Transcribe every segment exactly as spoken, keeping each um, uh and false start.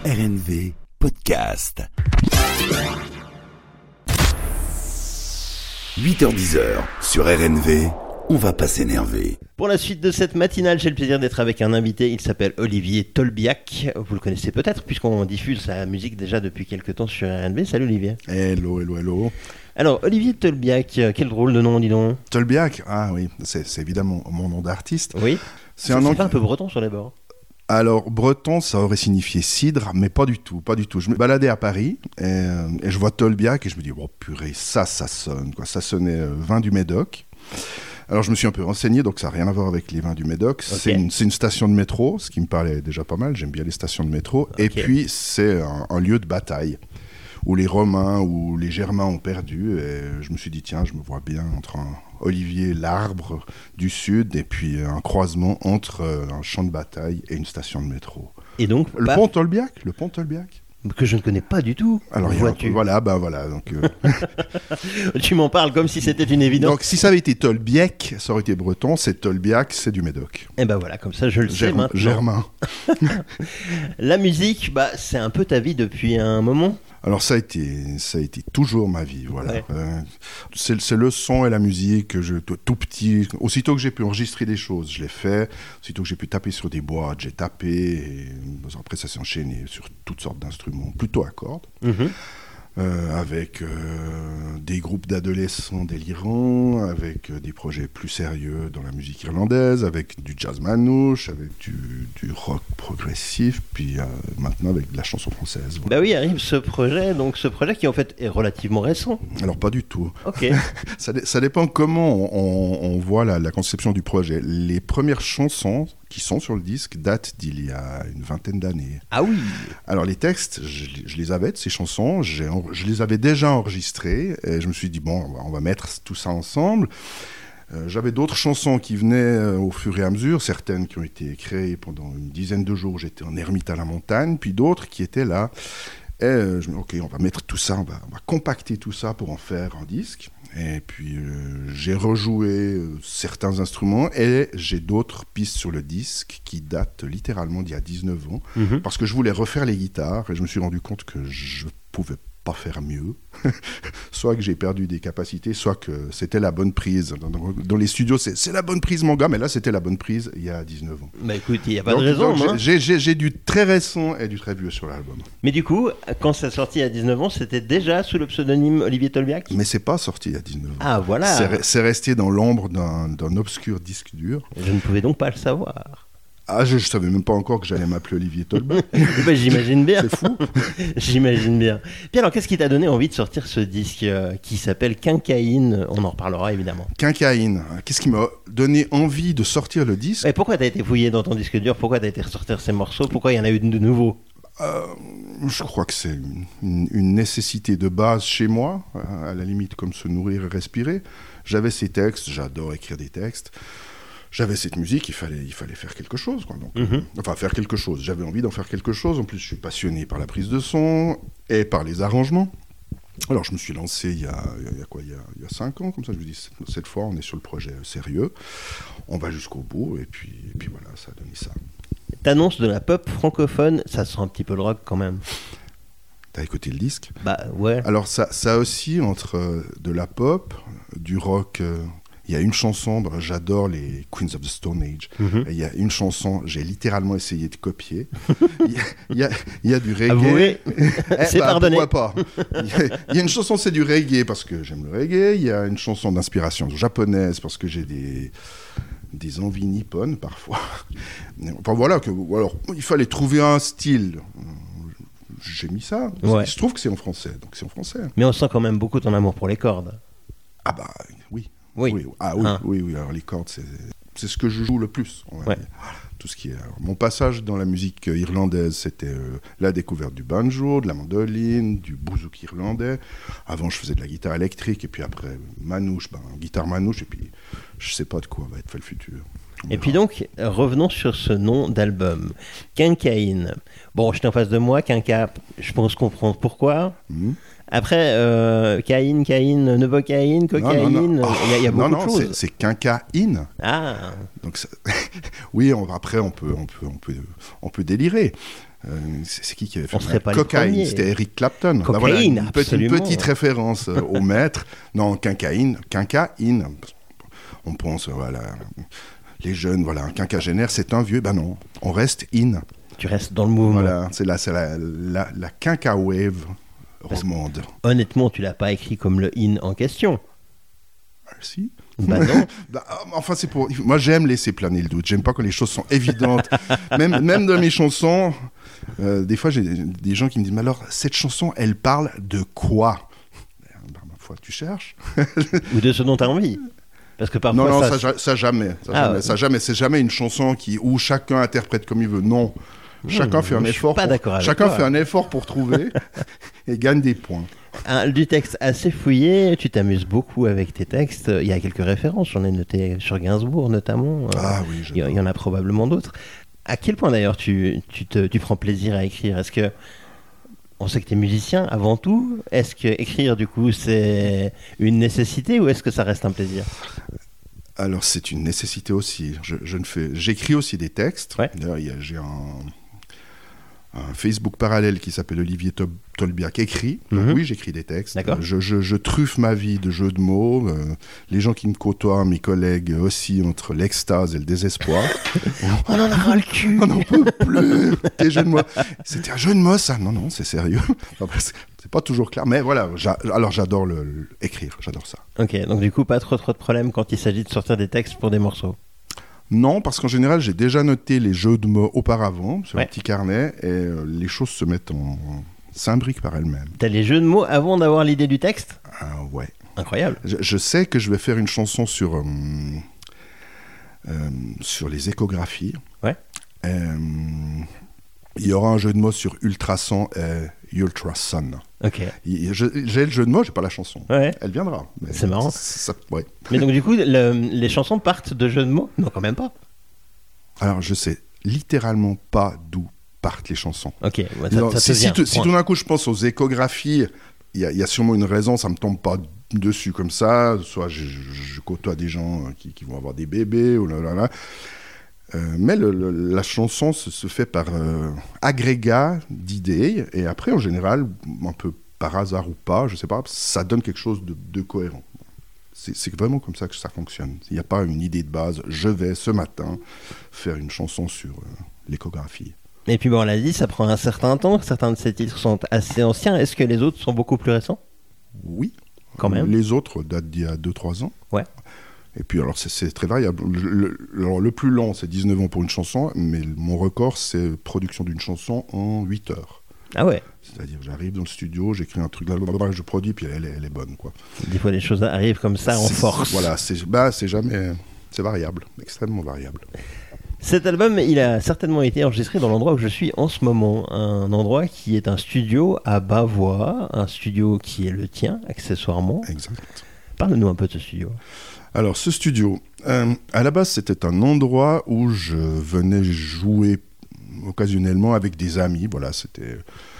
R N V Podcast. huit heures dix sur R N V, on va pas s'énerver. Pour la suite de cette matinale, j'ai le plaisir d'être avec un invité. Il s'appelle Olivier Tolbiac. Vous le connaissez peut-être puisqu'on diffuse sa musique déjà depuis quelques temps sur R N V. Salut Olivier. Hello, hello, hello. Alors, Olivier Tolbiac, quel drôle de nom, dis donc. Tolbiac, ah oui, c'est, c'est évidemment mon nom d'artiste. Oui. C'est, c'est un nom pas qui... un peu breton sur les bords. Alors, breton, ça aurait signifié cidre, mais pas du tout, pas du tout. Je me baladais à Paris et, euh, et je vois Tolbiac et je me dis, oh purée, ça, ça sonne, quoi. Ça sonnait euh, vin du Médoc. Alors, je me suis un peu renseigné, donc ça n'a rien à voir avec les vins du Médoc. Okay. C'est, une, c'est une station de métro, ce qui me parlait déjà pas mal. J'aime bien les stations de métro. Okay. Et puis, c'est un, un lieu de bataille où les Romains ou les Germains ont perdu. Et je me suis dit, tiens, je me vois bien entre un Olivier l'Arbre du Sud et puis un croisement entre un champ de bataille et une station de métro. Et donc, le bah... pont Tolbiac, le pont Tolbiac. Que je ne connais pas du tout. Alors, vois-tu. Voilà, ben voilà. Donc, euh... tu m'en parles comme si c'était une évidence. Donc, si ça avait été Tolbiac, ça aurait été breton. C'est Tolbiac, c'est du Médoc. Et ben voilà, comme ça, je le Germ- sais maintenant. Germain. La musique, bah, c'est un peu ta vie depuis un moment. Alors ça a été, ça a été toujours ma vie, voilà. Ouais. Euh, c'est, c'est le son et la musique que je, tout, tout petit, aussitôt que j'ai pu enregistrer des choses, je l'ai fait. Aussitôt que j'ai pu taper sur des boîtes, j'ai tapé. Et après, ça s'est enchaîné sur toutes sortes d'instruments, plutôt à cordes. Mm-hmm. Euh, avec euh, des groupes d'adolescents délirants, avec euh, des projets plus sérieux dans la musique irlandaise, avec du jazz manouche, avec du, du rock progressif, puis euh, maintenant avec de la chanson française. Voilà. Bah oui, arrive ce projet, donc ce projet qui en fait est relativement récent. Alors pas du tout. Ok. ça, ça dépend comment on, on voit la, la conception du projet. Les premières chansons qui sont sur le disque datent d'il y a une vingtaine d'années. Ah oui. Alors les textes, je, je les avais de ces chansons, j'ai, je les avais déjà enregistrés et je me suis dit bon, on va mettre tout ça ensemble. Euh, j'avais d'autres chansons qui venaient euh, au fur et à mesure, certaines qui ont été créées pendant une dizaine de jours, j'étais en ermite à la montagne, puis d'autres qui étaient là. Et euh, je me dis ok, on va mettre tout ça, on va, on va compacter tout ça pour en faire un disque. Et puis euh, j'ai rejoué euh, certains instruments et j'ai d'autres pistes sur le disque qui datent littéralement d'il y a dix-neuf ans, mm-hmm. parce que je voulais refaire les guitares et je me suis rendu compte que je pouvais pas faire mieux, soit que j'ai perdu des capacités, soit que c'était la bonne prise. Dans, dans, dans les studios, c'est, c'est la bonne prise mon gars, mais là c'était la bonne prise il y a dix-neuf ans. Bah écoute, il n'y a pas donc, de raison. Donc, hein. j'ai, j'ai, j'ai du très récent et du très vieux sur l'album. Mais du coup, quand ça sorti il y a dix-neuf ans, c'était déjà sous le pseudonyme Olivier Tolbiac ? Mais c'est pas sorti il y a dix-neuf ans. Ah voilà. C'est, c'est resté dans l'ombre d'un, d'un obscur disque dur. Je ne pouvais donc pas le savoir. Ah, je ne savais même pas encore que j'allais m'appeler Olivier Tolbiac. Ben, j'imagine bien. C'est fou. J'imagine bien. Puis alors, qu'est-ce qui t'a donné envie de sortir ce disque euh, qui s'appelle Quincaïne ? On en reparlera évidemment. Quincaïne. Qu'est-ce qui m'a donné envie de sortir le disque ? Et pourquoi t'as été fouillé dans ton disque dur ? Pourquoi t'as été ressortir ces morceaux ? Pourquoi il y en a eu de nouveaux ? Euh, je crois que c'est une, une nécessité de base chez moi, à la limite comme se nourrir et respirer. J'avais ces textes, j'adore écrire des textes. J'avais cette musique, il fallait, il fallait faire quelque chose. Quoi. Donc, mm-hmm. euh, enfin, faire quelque chose. J'avais envie d'en faire quelque chose. En plus, je suis passionné par la prise de son et par les arrangements. Alors, je me suis lancé il y a, il y a quoi, il y a, il y a cinq ans, comme ça. Je me dis, cette, cette fois, on est sur le projet sérieux. On va jusqu'au bout. Et puis, et puis voilà, ça a donné ça. T'annonces de la pop francophone, ça sent un petit peu le rock quand même. T'as écouté le disque ? Bah ouais. Alors, ça, ça aussi, entre euh, de la pop, du rock... Euh, il y a une chanson, bah, j'adore les Queens of the Stone Age. Mm-hmm. Il y a une chanson, j'ai littéralement essayé de copier. Il y a, il y a, il y a du reggae. Avouez, eh, c'est bah, pardonné. Pourquoi pas. Il y, a, il y a une chanson, c'est du reggae parce que j'aime le reggae. Il y a une chanson d'inspiration japonaise parce que j'ai des, des envies nippones parfois. Enfin voilà, que, alors, il fallait trouver un style. J'ai mis ça. Ouais. Il se trouve que c'est en français, donc c'est en français. Mais on sent quand même beaucoup ton amour pour les cordes. Ah bah oui. Oui. Oui, ah, oui, hein. oui, oui, alors les cordes, c'est, c'est ce que je joue le plus. Ouais. Ouais. Tout ce qui est... Alors, mon passage dans la musique irlandaise, c'était euh, la découverte du banjo, de la mandoline, du bouzouki irlandais. Avant, je faisais de la guitare électrique, et puis après, manouche, ben, guitare manouche, et puis je sais pas de quoi va être fait le futur. Et puis donc, revenons sur ce nom d'album, Quincaïne. Bon, je suis en face de moi, Quinca, je pense comprendre pourquoi. Mmh. Après, euh, Caïn, Caïn, Novocaïne, cocaïne, non, non. il y a, il y a beaucoup non, non, de choses. c'est, c'est quincaïne. Ah, Donc, ça- oui, on, après, on peut, on peut, on peut, on peut délirer. Euh, c'est, c'est qui qui avait fait On serait pas les Cocaïne, premiers. c'était Eric Clapton. Cocaïne, voilà, une petite, absolument. petite référence euh, au maître. Non, quincaïne, quincaïne. On pense, voilà, les jeunes, voilà, un quinquagénaire, c'est un vieux. Ben non, on reste in. tu restes dans le mouvement. Voilà, c'est la, c'est la, la, la quinca wave Parce- romande. Honnêtement, tu l'as pas écrit comme le in en question. Merci. Bah non. Bah, enfin, c'est pour. Moi, j'aime laisser planer le doute. J'aime pas quand les choses sont évidentes. même, même dans mes chansons, euh, des fois, j'ai des gens qui me disent mais alors, cette chanson, elle parle de quoi? Bah, ma foi, tu cherches. Ou de ce dont tu as envie. Parce que parfois, non, non, ça, ça, ja- ça jamais. Ça, Ah, jamais, ouais. ça jamais. C'est jamais une chanson qui où chacun interprète comme il veut. Non. Chacun fait un je suis effort. pas pour- d'accord avec Chacun toi. fait un effort pour trouver et gagne des points. un- du texte assez fouillé, tu t'amuses beaucoup avec tes textes. Il y a quelques références, j'en ai noté sur Gainsbourg notamment. Ah oui, Il y, il y en a probablement d'autres. À quel point d'ailleurs tu, tu, te, tu prends plaisir à écrire? Est-ce que on sait que tu es musicien avant tout? Est-ce que écrire du coup c'est une nécessité ou est-ce que ça reste un plaisir? Alors c'est une nécessité aussi. Je, je ne fais, j'écris aussi des textes. Ouais. D'ailleurs, il y a- j'ai un, un Facebook parallèle qui s'appelle Olivier Tol- Tolbiac écrit. Mhm. Oui, j'écris des textes. D'accord. Euh, Je, je- je truffe ma vie de jeux de mots. Euh, les gens qui me côtoient, mes collègues, aussi entre l'extase et le désespoir. On en a ras le cul. On n'en peut plus. Tes jeux de mots. C'était un jeu de mots, ça? Non, non, c'est sérieux. Après, c'est, c'est pas toujours clair, mais voilà. j'a- alors j'adore le, le- écrire. J'adore ça. Ok, donc du coup pas trop trop de problèmes quand il s'agit de sortir des textes pour des morceaux. Non, parce qu'en général, j'ai déjà noté les jeux de mots auparavant sur Ouais. un petit carnet et euh, les choses se mettent en, en s'imbriquent par elles-mêmes. T'as les jeux de mots avant d'avoir l'idée du texte? Ah, ouais. Incroyable. Je, je sais que je vais faire une chanson sur, euh, euh, sur les échographies. Ouais. Euh, il y aura un jeu de mots sur ultrason et ultrason. Ok. Il- je- J'ai le jeu de mots, j'ai pas la chanson. Ouais. Elle viendra. mais C'est marrant. ça- ouais. Mais donc du coup, le- les chansons partent de jeux de mots? Non, quand même pas. Alors, je sais littéralement pas d'où partent les chansons. Ok, ouais, ça, Non, ça si, te si vient. tout, si Point. tout d'un coup je pense aux échographies, il y, a- il y a sûrement une raison, ça me tombe pas dessus comme ça. Soit je, je- je côtoie des gens qui, qui vont avoir des bébés, ou là, là, là. Euh, mais le- le- la chanson se, se fait par euh, agrégat d'idées, et après en général, un peu par hasard ou pas, je sais pas, ça donne quelque chose de, de cohérent. C'est, c'est vraiment comme ça que ça fonctionne. Il n'y a pas une idée de base, je vais ce matin faire une chanson sur euh, l'échographie. Et puis bon, on l'a dit, ça prend un certain temps. Certains de ces titres sont assez anciens. Est-ce que les autres sont beaucoup plus récents? Oui. Quand même. Les autres datent d'il y a deux trois ans. Ouais. Et puis alors c'est, c'est très variable. Le, le- alors, le plus long c'est dix-neuf ans pour une chanson, mais mon record c'est production d'une chanson en huit heures. Ah ouais. C'est-à-dire j'arrive dans le studio, j'écris un truc, blablabla, je produis, puis elle, est- elle est bonne, quoi. Des fois, les choses arrivent comme ça en C'est- force. Voilà, c'est, bah, c'est jamais... C'est variable, extrêmement variable. Cet album, il a certainement été enregistré dans l'endroit où je suis en ce moment. Un endroit qui est un studio à Bavois, un studio qui est le tien, accessoirement. Exact. Parle-nous un peu de ce studio. Alors, ce studio, euh, à la base, c'était un endroit où je venais jouer occasionnellement avec des amis. Voilà, c'était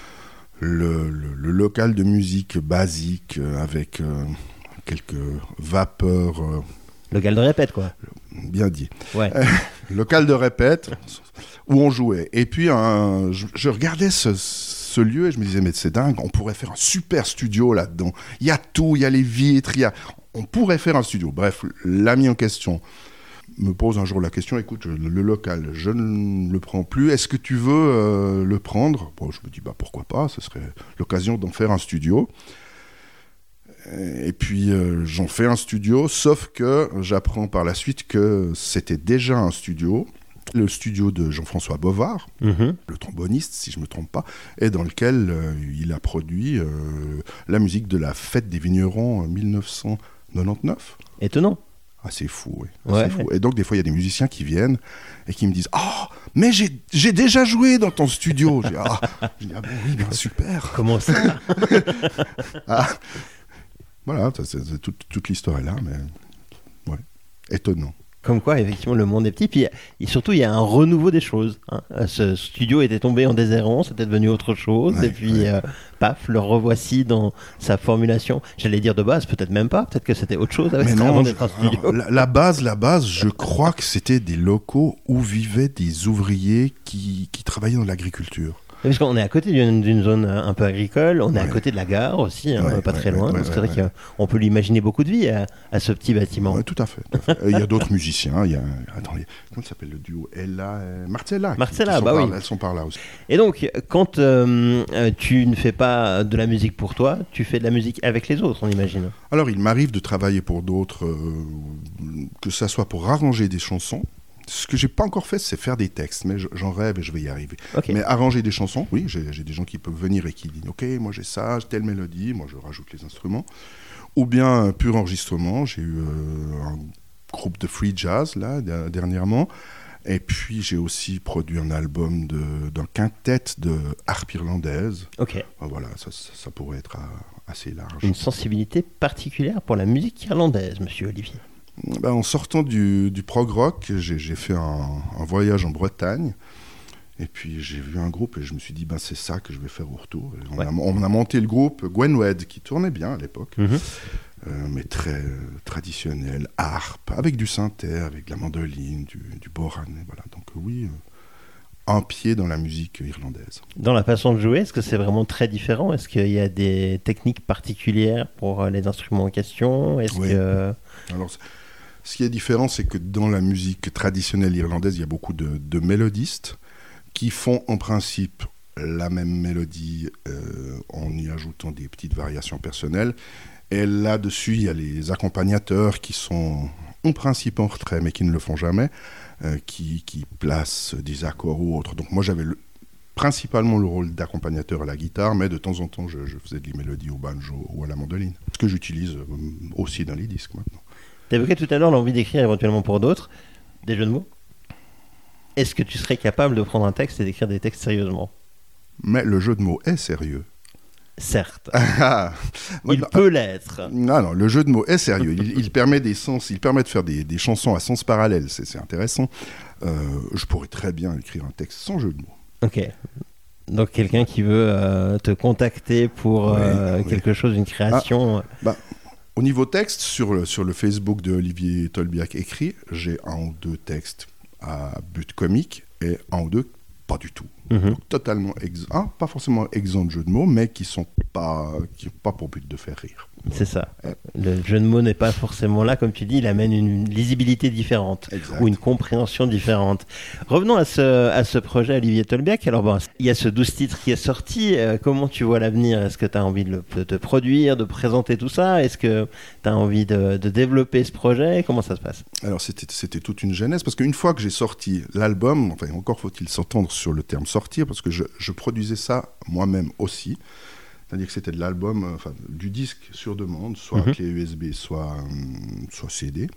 le, le- le local de musique basique euh, avec euh, quelques vapeurs, euh, Local de répète, quoi. bien dit. Ouais. Local de répète où on jouait. Et puis, un- je, je regardais ce, ce lieu et je me disais, mais c'est dingue, on pourrait faire un super studio là-dedans. Il y a tout, il y a les vitres, il y a... on pourrait faire un studio. Bref, l'ami en question me pose un jour la question, écoute, je- le local, je ne le prends plus, est-ce que tu veux euh, le prendre? Bon, je me dis, bah, pourquoi pas, ce serait l'occasion d'en faire un studio. Et puis euh, j'en fais un studio, sauf que j'apprends par la suite que c'était déjà un studio, le studio de Jean-François Bovard, Mhm. le tromboniste, si je ne me trompe pas, et dans lequel euh, il a produit euh, la musique de la Fête des Vignerons en dix-neuf cent quatre-vingt-dix-neuf. Étonnant. Ah, c'est fou, oui. Ah, Ouais. c'est fou. Et donc, des fois, il y a des musiciens qui viennent et qui me disent « Ah, mais j'ai, j'ai déjà joué dans ton studio !» Je dis « Ah, je dis, ah bon, oui, ben, super !» Comment ça? Ah. Voilà, ça, c'est, c'est toute, toute l'histoire est là, mais ouais, étonnant. Comme quoi, effectivement, le monde est petit. Puis et surtout, il y a un renouveau des choses. Hein. Ce studio était tombé en déshérence, c'était devenu autre chose. Ouais, et puis, ouais. euh, paf, le revoici dans sa formulation. J'allais dire de base, peut-être même pas. Peut-être que c'était autre chose avec Mais ça non, avant je- d'être un studio. alors, la, la base, la base, je crois que c'était des locaux où vivaient des ouvriers qui, qui travaillaient dans l'agriculture. Parce qu'on est à côté d'une, d'une zone un peu agricole, on est à Ouais. côté de la gare aussi, hein, Ouais, pas ouais, très ouais, loin. ouais, Donc c'est ouais, vrai ouais. qu'on peut l'imaginer beaucoup de vie à, à ce petit bâtiment. Ouais, tout à fait. tout à fait. Euh, Il y a d'autres musiciens. Il y a, attendez, comment s'appelle le duo Ella et Marcella. qui- Marcella, qui sont bah par oui. là, elles sont par là aussi. Et donc, quand euh, euh, tu ne fais pas de la musique pour toi, tu fais de la musique avec les autres, on imagine. Alors, il m'arrive de travailler pour d'autres, euh, que ça soit pour arranger des chansons. Ce que j'ai pas encore fait, c'est faire des textes, mais je- j'en rêve et je vais y arriver. Ok. Mais arranger des chansons, oui, j'ai j'ai des gens qui peuvent venir et qui disent ok, moi j'ai ça, j'ai telle mélodie, moi je rajoute les instruments. Ou bien un pur enregistrement. J'ai eu euh, un groupe de free jazz là d- dernièrement. Et puis j'ai aussi produit un album de- d'un quintet de harpe irlandaise. Ok. Enfin, voilà, ça, ça, ça pourrait être euh, assez large. Une sensibilité particulière pour la musique irlandaise, monsieur Olivier. Ben, en sortant du, du prog rock, j'ai j'ai fait un, un voyage en Bretagne. Et puis j'ai vu un groupe et je me suis dit, ben, c'est ça que je vais faire au retour. Et on, Ouais. a, on a monté le groupe Gwenwed, qui tournait bien à l'époque, Mhm. euh, mais très euh, traditionnel, harpe, avec du synthé, avec de la mandoline, du, du boran. Et voilà. Donc euh, oui, euh, un pied dans la musique irlandaise. Dans la façon de jouer, est-ce que c'est vraiment très différent? Est-ce qu'il y a des techniques particulières pour euh, les instruments en question? Est-ce Oui. que... Alors, c- ce qui est différent, c'est que dans la musique traditionnelle irlandaise, il y a beaucoup de, de mélodistes qui font en principe la même mélodie euh, en y ajoutant des petites variations personnelles. Et là-dessus, il y a les accompagnateurs qui sont en principe en retrait, mais qui ne le font jamais, euh, qui, qui placent des accords ou autres. Donc moi, j'avais le- principalement le rôle d'accompagnateur à la guitare, mais de temps en temps, je, je faisais des mélodies au banjo ou à la mandoline, ce que j'utilise euh, aussi dans les disques maintenant. Tu évoquais tout à l'heure l'envie d'écrire éventuellement pour d'autres, des jeux de mots. Est-ce que tu serais capable de prendre un texte et d'écrire des textes sérieusement? Mais le jeu de mots est sérieux. Certes, Ah, il non, peut l'être. non, non, le jeu de mots est sérieux. Il, il permet des sens, il permet de faire des, des chansons à sens parallèle. C'est, c'est intéressant. Euh, je pourrais très bien écrire un texte sans jeu de mots. Ok. Donc quelqu'un qui veut euh, te contacter pour euh, Oui, oui. quelque chose, une création. Au niveau texte, sur le, sur le Facebook de Olivier Tolbiac écrit, j'ai un ou deux textes à but comique et un ou deux pas du tout. Mhm. Donc, totalement ex- ah, pas forcément exempts de jeu de mots, mais qui sont pas, qui n'ont pas pour but de faire rire. C'est ça. Ouais. Le jeu de mots n'est pas forcément là, comme tu dis, il amène une lisibilité différente Exact. ou une compréhension différente. Revenons à ce, à ce projet Olivier Tolbiac. Alors bon, il y a ce douze titres qui est sorti. Euh, comment tu vois l'avenir? Est-ce que tu as envie de, le, de te produire, de présenter tout ça? Est-ce que tu as envie de, de développer ce projet? Comment ça se passe? Alors c'était, c'était toute une genèse, parce qu'une fois que j'ai sorti l'album, enfin encore faut-il s'entendre sur le terme sortir, parce que je, je produisais ça moi-même aussi. C'est-à-dire que c'était de l'album, euh, enfin du disque sur demande, soit Mhm. clé U S B, soit, hum, soit C D.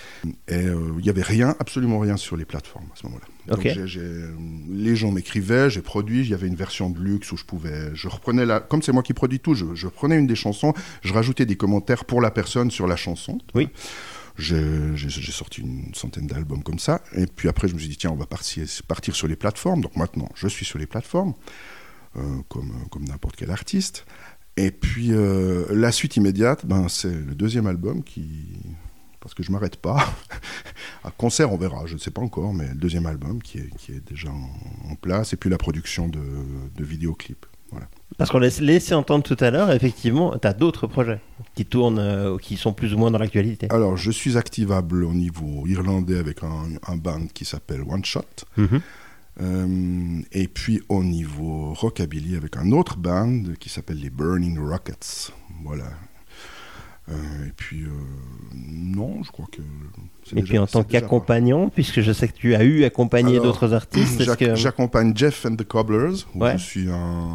Et euh, il n'y avait rien, absolument rien sur les plateformes à ce moment-là. Donc Ok. j'ai, j'ai, les gens m'écrivaient, j'ai produit, il y avait une version de luxe où je pouvais, je reprenais la, comme c'est moi qui produis tout, je, je prenais une des chansons, je rajoutais des commentaires pour la personne sur la chanson. Oui. J'ai, j'ai, j'ai sorti une centaine d'albums comme ça, et puis après je me suis dit tiens on va partir, partir sur les plateformes. Donc maintenant je suis sur les plateformes. Euh, comme, comme n'importe quel artiste. Et puis euh, la suite immédiate, ben, c'est le deuxième album qui... Parce que je ne m'arrête pas. À concert, on verra, je ne sais pas encore, mais le deuxième album qui est, qui est déjà en, en place, et puis la production de, de vidéoclips. Voilà. Parce qu'on laisse laissé entendre tout à l'heure, effectivement, tu as d'autres projets qui tournent, euh, qui sont plus ou moins dans l'actualité. Alors, je suis activable au niveau irlandais avec un, un band qui s'appelle One Shot. Mhm. Euh, et puis au niveau rockabilly avec un autre band qui s'appelle les Burning Rockets. Voilà. Euh, et puis euh, non, je crois que. c'est Et déjà- puis en tant c'est déjà qu'accompagnant, puisque je sais que tu as eu accompagné Alors, d'autres artistes, est-ce J'ac- que... J'accompagne Jeff and the Cobblers, où Ouais. je suis un,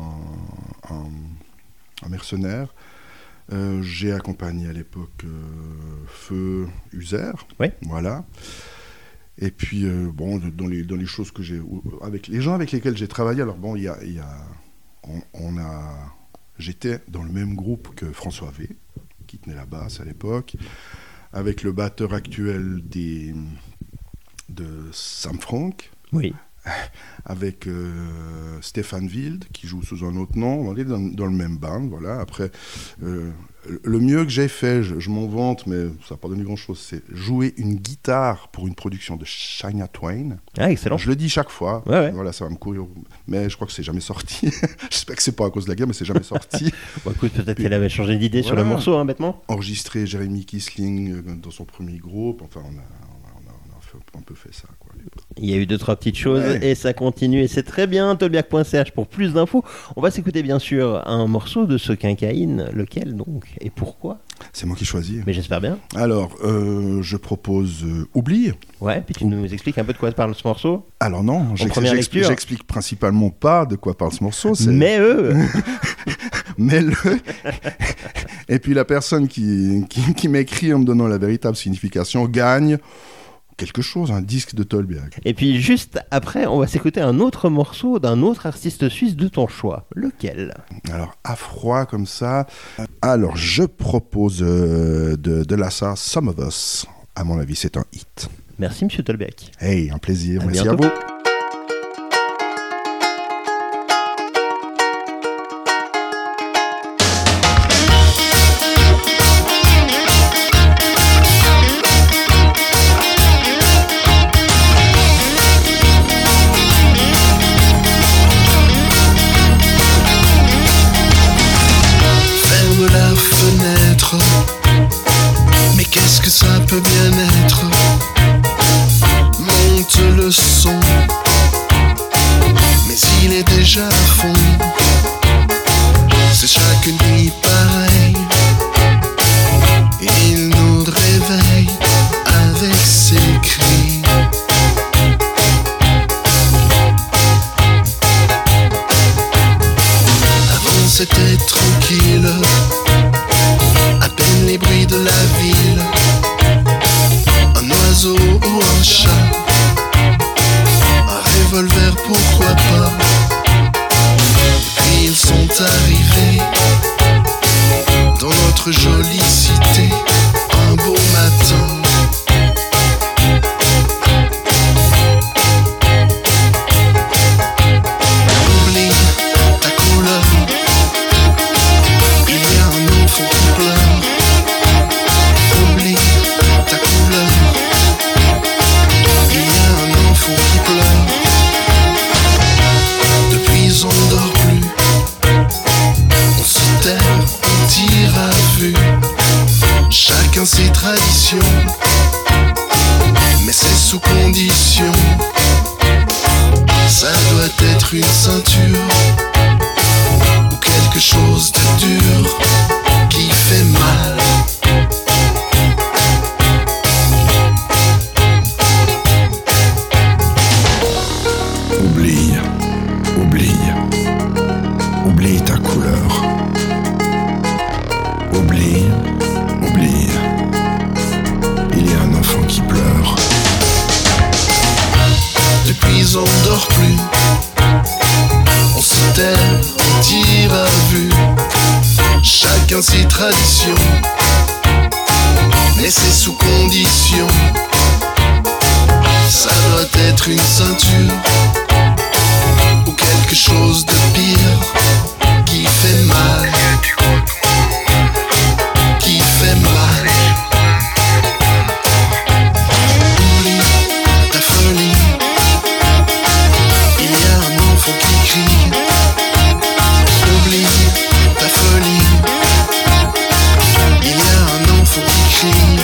un, un mercenaire. Euh, j'ai accompagné à l'époque euh, Feu User. Ouais. Voilà. Et puis, euh, bon, dans les, dans les choses que j'ai. Avec les gens avec lesquels j'ai travaillé, alors bon, il y a. il y a on, on a j'étais dans le même groupe que François V, qui tenait la basse à l'époque. avec le batteur actuel des, de Sam Frank. Oui. Avec euh, Stéphane Wild, qui joue sous un autre nom, on est dans, dans le même band, voilà. Après, euh, le mieux que j'ai fait, je, je m'en vante, mais ça n'a pas donné grand-chose, c'est jouer une guitare pour une production de Shania Twain. Ah, excellent. Je le dis chaque fois, ouais, ouais. Voilà, ça va me courir, mais je crois que c'est jamais sorti. J'espère que c'est pas à cause de la guerre, mais c'est jamais sorti. Bon, écoute, peut-être Puis, qu'elle avait changé d'idée voilà, sur le morceau, hein, bêtement. Enregistré Jeremy Kisling dans son premier groupe, enfin, on a, on a, on a fait, un peu fait ça, quoi. Il y a eu deux, trois petites choses ouais. et ça continue et c'est très bien. Tolbiac point c h pour plus d'infos. On va s'écouter bien sûr un morceau de ce quincaïne. Lequel donc et pourquoi? C'est moi qui choisis. Mais j'espère bien. Alors, euh, je propose euh, Oublie. Ouais, puis tu nous expliques un peu de quoi parle ce morceau? Alors non, j'explique, j'explique, j'explique principalement pas de quoi parle ce morceau. C'est... Mais eux Mais le... Et puis la personne qui, qui, qui m'écrit en me donnant la véritable signification gagne quelque chose, un disque de Tolbiac. Et puis juste après, on va s'écouter un autre morceau d'un autre artiste suisse de ton choix. Lequel? Alors, à froid comme ça. Alors, je propose euh, de, de Lassa, Some of Us. À mon avis, c'est un hit. Merci, monsieur Tolbiac. Hey, un plaisir. À Merci bientôt. à vous. Mais qu'est-ce que ça peut bien être? Monte le son, mais il est déjà à fond. C'est chaque nuit pareil, il nous réveille avec ses cris. Avant c'était tranquille, à peine les bruits de la ville, un oiseau ou un chat, un revolver pourquoi pas. Et puis ils sont arrivés dans notre jolie cité un beau matin. Oublie ta couleur, il y a un enfant qui pleure. Oublie ta couleur, il y a un enfant qui pleure. Depuis on dort plus, on se terre, on tire à vue. Chacun ses traditions, mais c'est sous condition. Ça doit être une ceinture ou quelque chose de dur qui fait mal. Oublie, oublie, oublie ta couleur. Oublie, oublie, il y a un enfant qui pleure. Depuis on dort plus, on se terre, on tire à vue. Chacun ses traditions, mais c'est sous condition. Ça doit être une ceinture ou quelque chose de pire qui fait mal, qui fait mal. Oublie ta folie, il y a un enfant qui crie. Oublie ta folie, il y a un enfant qui crie.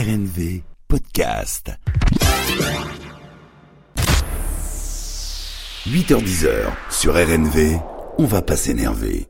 R N V Podcast. huit heures dix sur R N V, on va pas s'énerver.